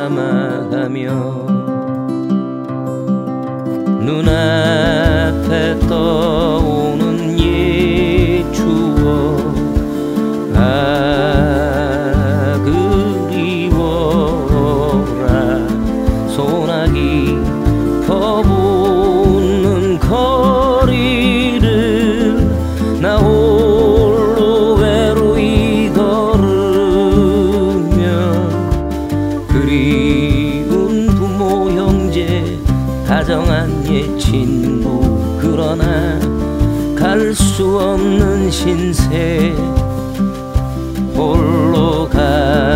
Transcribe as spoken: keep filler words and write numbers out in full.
삼아가며 눈앞에 떠오는 옛 추억 아 그리워라 소나기 퍼붓는 거리를 나 홀로 외로이 걸으며 그리운 부모 형제 다정한 옛 친구 그러나 갈 수 없는 신세 홀로 가